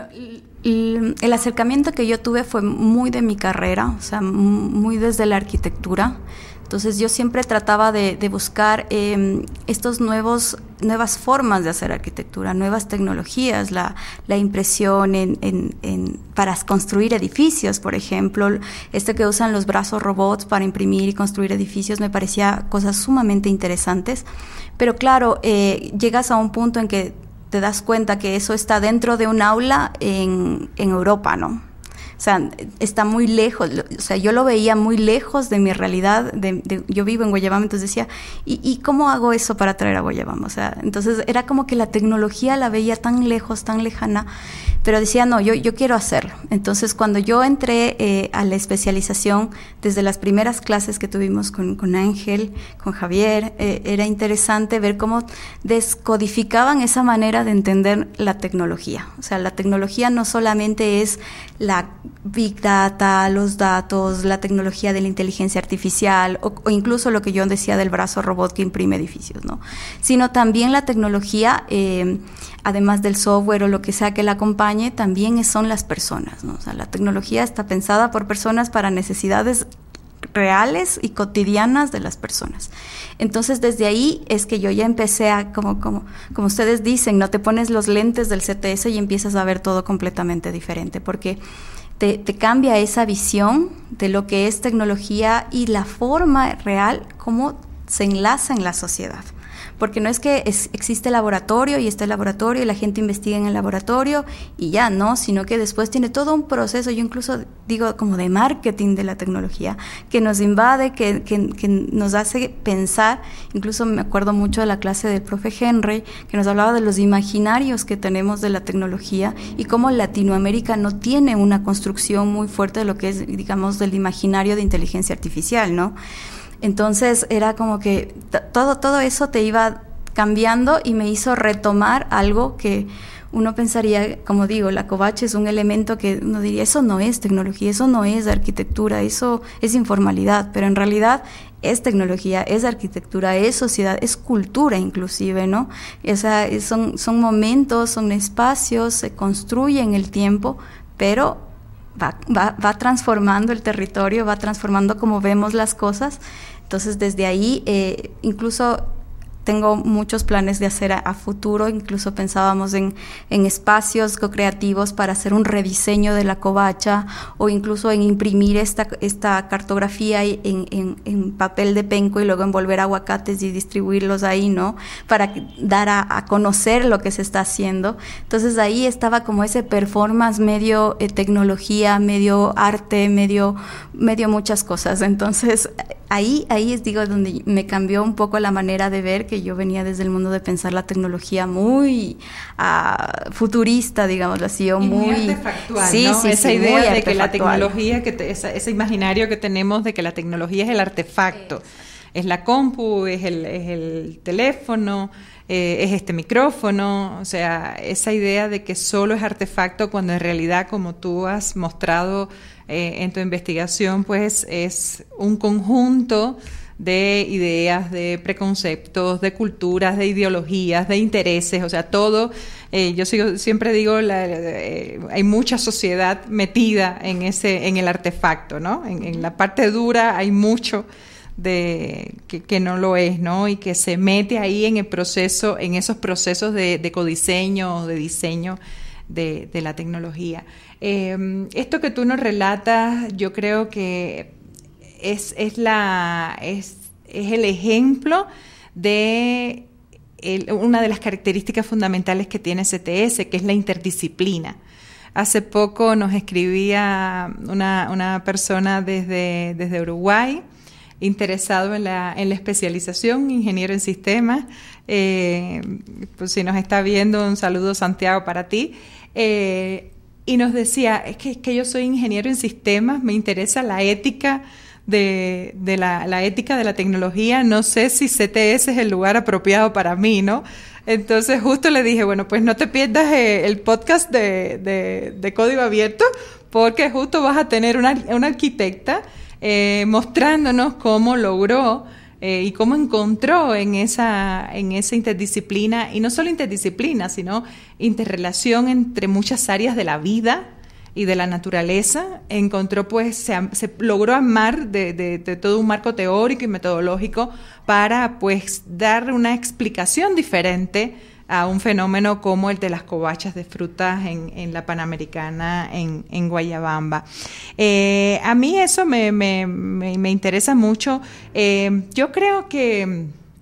S3: el, el acercamiento que yo tuve fue muy de mi carrera, o sea, muy desde la arquitectura. Entonces yo siempre trataba de, de buscar eh, estos nuevos, nuevas formas de hacer arquitectura, nuevas tecnologías, la, la impresión en, en, en, para construir edificios, por ejemplo, este que usan los brazos robots para imprimir y construir edificios, me parecía cosas sumamente interesantes. Pero claro, eh, llegas a un punto en que te das cuenta que eso está dentro de un aula en, en Europa, ¿no? O sea, está muy lejos, o sea, yo lo veía muy lejos de mi realidad, de, de, yo vivo en Guayabamba, entonces decía, ¿y, ¿y cómo hago eso para traer a Guayabamba? O sea, entonces era como que la tecnología la veía tan lejos, tan lejana, pero decía, no, yo, yo quiero hacerlo. Entonces, cuando yo entré eh, a la especialización, desde las primeras clases que tuvimos con, con Ángel, con Javier, eh, era interesante ver cómo descodificaban esa manera de entender la tecnología. O sea, la tecnología no solamente es la Big Data, los datos, la tecnología de la inteligencia artificial o, o incluso lo que yo decía del brazo robot que imprime edificios, ¿no? Sino también la tecnología, eh, además del software o lo que sea que la acompañe, también son las personas, ¿no? O sea, la tecnología está pensada por personas para necesidades reales y cotidianas de las personas. Entonces, desde ahí es que yo ya empecé a, como, como, como ustedes dicen, no te pones los lentes del C T S y empiezas a ver todo completamente diferente, porque te, te cambia esa visión de lo que es tecnología y la forma real como se enlaza en la sociedad. Porque no es que es, existe laboratorio y está el laboratorio y la gente investiga en el laboratorio y ya, no, sino que después tiene todo un proceso, yo incluso digo como de marketing de la tecnología, que nos invade, que, que, que nos hace pensar. Incluso me acuerdo mucho de la clase del profe Henry, que nos hablaba de los imaginarios que tenemos de la tecnología y cómo Latinoamérica no tiene una construcción muy fuerte de lo que es, digamos, del imaginario de inteligencia artificial, ¿no? Entonces era como que t- todo, todo eso te iba cambiando y me hizo retomar algo que uno pensaría, como digo, la covacha es un elemento que uno diría, eso no es tecnología, eso no es arquitectura, eso es informalidad, pero en realidad es tecnología, es arquitectura, es sociedad, es cultura inclusive, ¿no? O sea, son, son momentos, son espacios, se construye en el tiempo, pero Va, va, va transformando el territorio, va transformando cómo vemos las cosas. Entonces, desde ahí, eh, incluso tengo muchos planes de hacer a, a futuro, incluso pensábamos en, en espacios co-creativos para hacer un rediseño de la covacha o incluso en imprimir esta, esta cartografía en, en, en papel de penco y luego envolver aguacates y distribuirlos ahí, ¿no? Para dar a, a conocer lo que se está haciendo. Entonces ahí estaba como ese performance medio eh, tecnología, medio arte, medio, medio muchas cosas. Entonces ahí, ahí es digo donde me cambió un poco la manera de ver, que yo venía desde el mundo de pensar la tecnología muy uh, futurista, digamos así, o
S2: y muy,
S3: muy
S2: artefactual,
S3: sí,
S2: ¿no?
S3: sí,
S2: esa
S3: sí,
S2: idea de que la tecnología, que te, esa, ese imaginario que tenemos de que la tecnología es el artefacto, es la compu, es el, es el teléfono, eh, es este micrófono, o sea, esa idea de que solo es artefacto cuando en realidad, como tú has mostrado eh, en tu investigación, pues es un conjunto de ideas, de preconceptos, de culturas, de ideologías, de intereses, o sea, todo, eh, yo sigo, siempre digo, la, eh, hay mucha sociedad metida en ese, en el artefacto, ¿no? En, en la parte dura hay mucho de que, que no lo es, ¿no? Y que se mete ahí en el proceso, en esos procesos de, de codiseño, de diseño de, de la tecnología. Eh, esto que tú nos relatas, yo creo que Es, es, la, es, es el ejemplo de el, una de las características fundamentales que tiene C T S, que es la interdisciplina. Hace poco nos escribía una, una persona desde, desde Uruguay, interesado en la, en la especialización, ingeniero en sistemas. Eh, pues si nos está viendo, un saludo, Santiago, para ti. Eh, y nos decía, es que, es que yo soy ingeniero en sistemas, me interesa la ética de, de la, la ética de la tecnología, no sé si C T S es el lugar apropiado para mí, ¿no? Entonces justo le dije, bueno, pues no te pierdas eh, el podcast de, de, de Código Abierto, porque justo vas a tener una, una arquitecta eh, mostrándonos cómo logró eh, y cómo encontró en esa, en esa interdisciplina, y no solo interdisciplina, sino interrelación entre muchas áreas de la vida y de la naturaleza, encontró pues, se, se logró armar de, de, de todo un marco teórico y metodológico para pues dar una explicación diferente a un fenómeno como el de las covachas de frutas en, en la Panamericana, en, en Guayabamba. Eh, a mí eso me, me, me, me interesa mucho. Eh, yo creo que,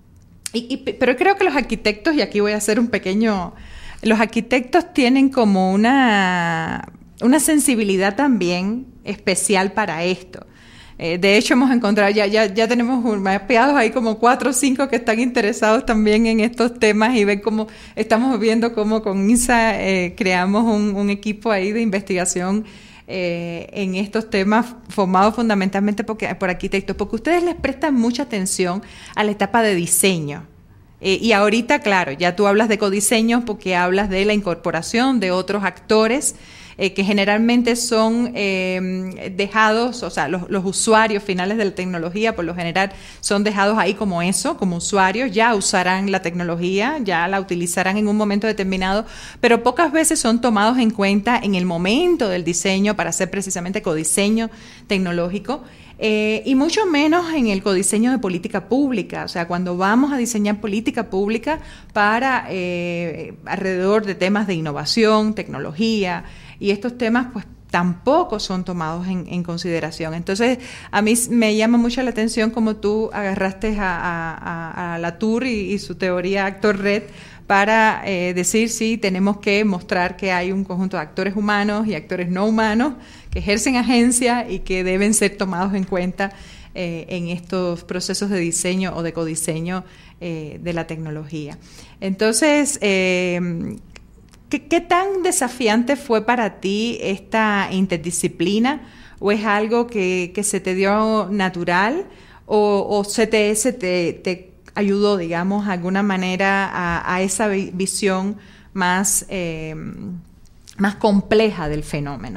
S2: y, y, pero creo que los arquitectos, y aquí voy a hacer un pequeño, los arquitectos tienen como una... una sensibilidad también especial para esto. Eh, de hecho, hemos encontrado, ya, ya, ya tenemos mapeados ahí como cuatro o cinco que están interesados también en estos temas, y ven cómo estamos viendo cómo con I S A eh, creamos un, un equipo ahí de investigación eh, en estos temas, formado fundamentalmente porque, por arquitectos, porque ustedes les prestan mucha atención a la etapa de diseño. Eh, y ahorita, claro, ya tú hablas de codiseño porque hablas de la incorporación de otros actores Eh, que generalmente son eh, dejados, o sea, los, los usuarios finales de la tecnología, por lo general, son dejados ahí como eso, como usuarios, ya usarán la tecnología, ya la utilizarán en un momento determinado, pero pocas veces son tomados en cuenta en el momento del diseño para hacer precisamente codiseño tecnológico. Eh, y mucho menos en el codiseño de política pública, o sea, cuando vamos a diseñar política pública para eh, alrededor de temas de innovación, tecnología, y estos temas pues tampoco son tomados en, en consideración. Entonces, a mí me llama mucho la atención cómo tú agarraste a, a, a Latour y, y su teoría actor-red para eh, decir, sí, tenemos que mostrar que hay un conjunto de actores humanos y actores no humanos que ejercen agencia y que deben ser tomados en cuenta eh, en estos procesos de diseño o de codiseño eh, de la tecnología. Entonces, eh, ¿qué, ¿qué tan desafiante fue para ti esta interdisciplina? ¿O es algo que, que se te dio natural? ¿O, o C T S te, te ayudó, digamos, de alguna manera a, a esa visión más, eh, más compleja del fenómeno?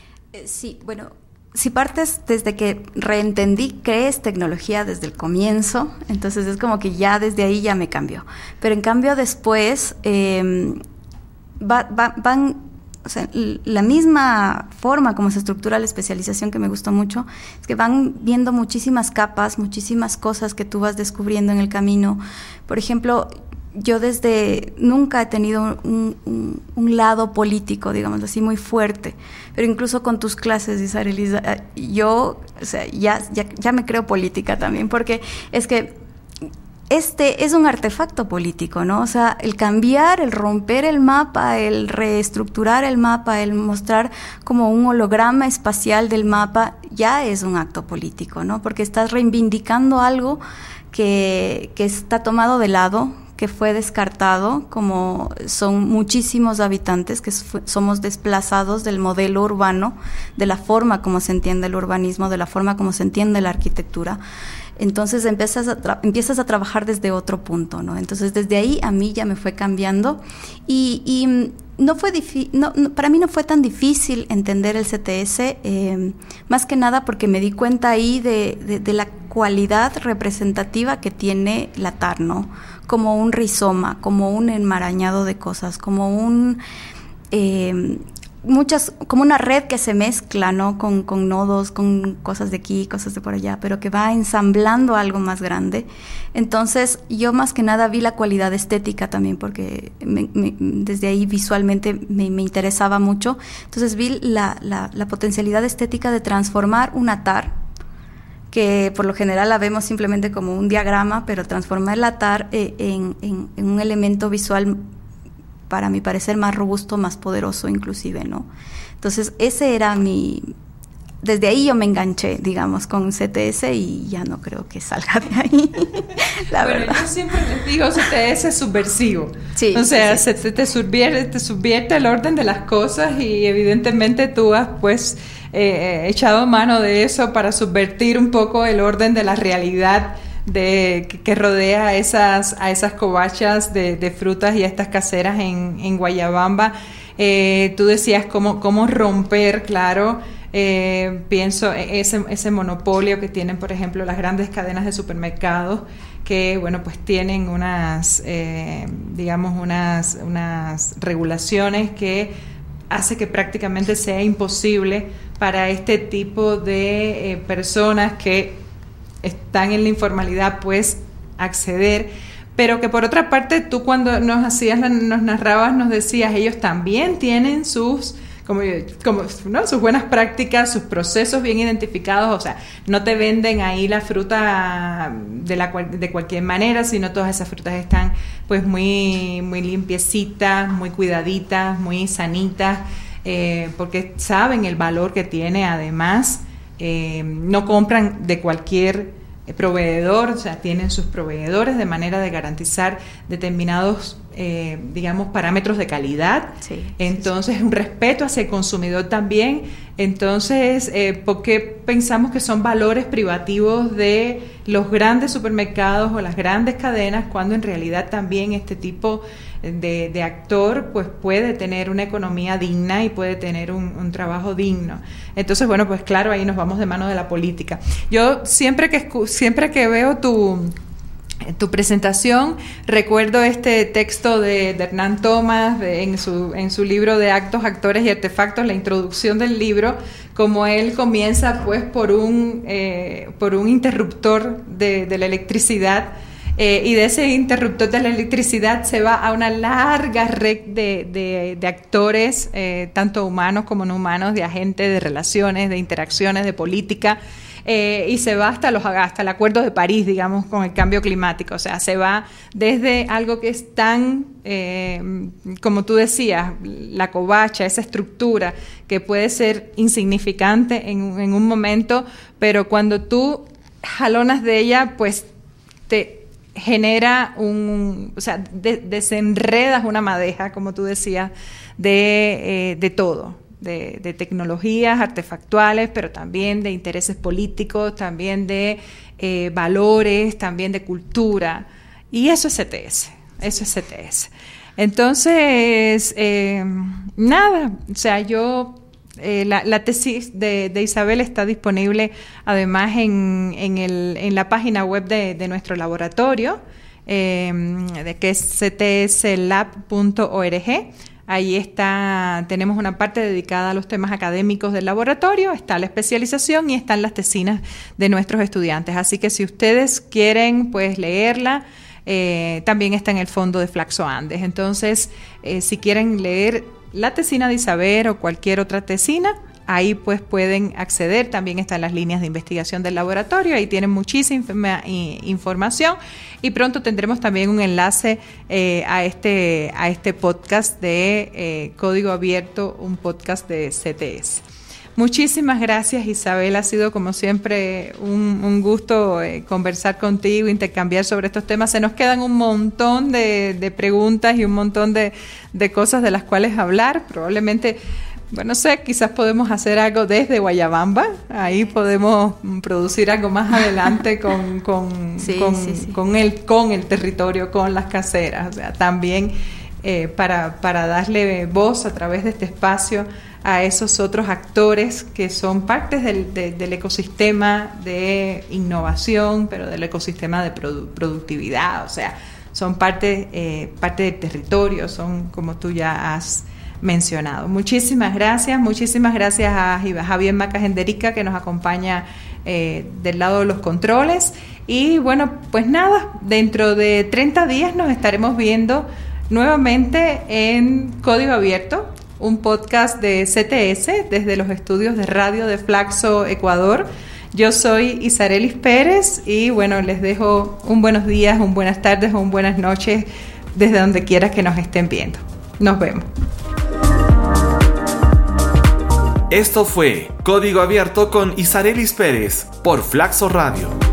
S3: Sí, bueno, si partes desde que reentendí qué es tecnología desde el comienzo, entonces es como que ya desde ahí ya me cambió. Pero en cambio después eh, va, va, van o sea, la misma forma como se estructura la especialización, que me gustó mucho, es que van viendo muchísimas capas, muchísimas cosas que tú vas descubriendo en el camino. Por ejemplo, yo desde nunca he tenido un, un, un lado político, digamos así, muy fuerte, pero incluso con tus clases, Isarely, yo, o sea, ya, ya, ya me creo política también, porque es que este es un artefacto político, ¿no? O sea, el cambiar, el romper el mapa, el reestructurar el mapa, el mostrar como un holograma espacial del mapa, ya es un acto político, ¿no? Porque estás reivindicando algo que, que está tomado de lado, que fue descartado, como son muchísimos habitantes que somos desplazados del modelo urbano, de la forma como se entiende el urbanismo, de la forma como se entiende la arquitectura. Entonces empiezas a, tra- empiezas a trabajar desde otro punto, ¿no? Entonces desde ahí a mí ya me fue cambiando y, y no fue difi- no, no, para mí no fue tan difícil entender el C T S, eh, más que nada porque me di cuenta ahí de, de, de la cualidad representativa que tiene la T A R, ¿no? Como un rizoma, como un enmarañado de cosas, como un... Eh, muchas, como una red que se mezcla, ¿no? Con, con nodos, con cosas de aquí, cosas de por allá, pero que va ensamblando algo más grande. Entonces, yo más que nada vi la cualidad estética también, porque me, me, desde ahí visualmente me, me interesaba mucho. Entonces, vi la, la, la potencialidad estética de transformar una T A R, que por lo general la vemos simplemente como un diagrama, pero transformar la T A R eh, en, en, en un elemento visual, para mi parecer, más robusto, más poderoso inclusive, ¿no? Entonces, ese era mi... Desde ahí yo me enganché, digamos, con C T S y ya no creo que salga de ahí, la
S2: bueno,
S3: verdad.
S2: yo siempre les digo, C T S es subversivo.
S3: Sí,
S2: o sea,
S3: sí,
S2: se, te, te, subvierte, te subvierte el orden de las cosas y evidentemente tú has, pues, eh, echado mano de eso para subvertir un poco el orden de la realidad de que, que rodea a esas, a esas covachas de, de frutas y a estas caseras en, en Guayabamba. Eh, tú decías cómo, cómo romper, claro, eh, pienso ese, ese monopolio que tienen, por ejemplo, las grandes cadenas de supermercados, que, bueno, pues tienen unas, eh, digamos, unas, unas regulaciones que hace que prácticamente sea imposible para este tipo de eh, personas que están en la informalidad, pues, acceder, pero que por otra parte tú cuando nos hacías, nos narrabas, nos decías, ellos también tienen sus, como, como ¿no? sus buenas prácticas, sus procesos bien identificados, o sea, no te venden ahí la fruta de, la, de cualquier manera, sino todas esas frutas están pues muy, muy limpiecitas, muy cuidaditas, muy sanitas, eh, porque saben el valor que tiene. Además, Eh, no compran de cualquier proveedor, o sea, tienen sus proveedores de manera de garantizar determinados, eh, digamos, parámetros de calidad.
S3: Sí,
S2: Entonces,
S3: sí, sí.
S2: un respeto hacia el consumidor también. Entonces, eh, ¿por qué pensamos que son valores privativos de los grandes supermercados o las grandes cadenas, cuando en realidad también este tipo de, de actor pues puede tener una economía digna y puede tener un, un trabajo digno? Entonces, bueno, pues claro, ahí nos vamos de mano de la política. Yo siempre que siempre que veo tu tu presentación, recuerdo este texto de, de Hernán Thomas de, en, su, en su libro de Actos, Actores y Artefactos, la introducción del libro, como él comienza pues por un, eh, por un interruptor de, de la electricidad, eh, y de ese interruptor de la electricidad se va a una larga red de, de, de actores, eh, tanto humanos como no humanos, de agentes, de relaciones, de interacciones, de política. Eh, y se va hasta los hasta el Acuerdo de París, digamos, con el cambio climático. O sea, se va desde algo que es tan, eh, como tú decías, la covacha, esa estructura que puede ser insignificante en, en un momento, pero cuando tú jalonas de ella, pues te genera un, o sea, de, desenredas una madeja, como tú decías, de, eh, de todo. De, de tecnologías artefactuales, pero también de intereses políticos, también de eh, valores, también de cultura. Y eso es C T S, eso es C T S. Entonces, eh, nada, o sea, yo, eh, la, la tesis de, de Isabel está disponible además en, en, el, en la página web de, de nuestro laboratorio, eh, de que es c t s lab punto org. Ahí está, tenemos una parte dedicada a los temas académicos del laboratorio, está la especialización y están las tesinas de nuestros estudiantes. Así que si ustedes quieren pues leerla, eh, también está en el fondo de Flaxo Andes. Entonces, eh, si quieren leer la tesina de Isabel o cualquier otra tesina, ahí pues pueden acceder. También están las líneas de investigación del laboratorio, ahí tienen muchísima información y pronto tendremos también un enlace eh, a, este, a este podcast de eh, Código Abierto, un podcast de C T S. Muchísimas gracias, Isabel, ha sido como siempre un, un gusto eh, conversar contigo, intercambiar sobre estos temas. Se nos quedan un montón de, de preguntas y un montón de, de cosas de las cuales hablar, probablemente. Bueno, no sé, quizás podemos hacer algo desde Guayabamba, ahí podemos producir algo más adelante con, con, sí, con, sí, sí. con, el, con el territorio, con las caseras, o sea, también eh, para, para darle voz a través de este espacio a esos otros actores que son partes del, de, del ecosistema de innovación, pero del ecosistema de produ- productividad, o sea, son parte, eh, parte del territorio, son como tú ya has mencionado. Muchísimas gracias, muchísimas gracias a Javier Macajenderica que nos acompaña eh, del lado de los controles y bueno, pues nada, dentro de treinta días nos estaremos viendo nuevamente en Código Abierto, un podcast de C T S desde los estudios de radio de Flaxo, Ecuador. Yo soy Isarelis Pérez y bueno, les dejo un buenos días, un buenas tardes o un buenas noches desde donde quiera que nos estén viendo. Nos vemos.
S1: Esto fue Código Abierto con Isarelis Pérez por Flaxo Radio.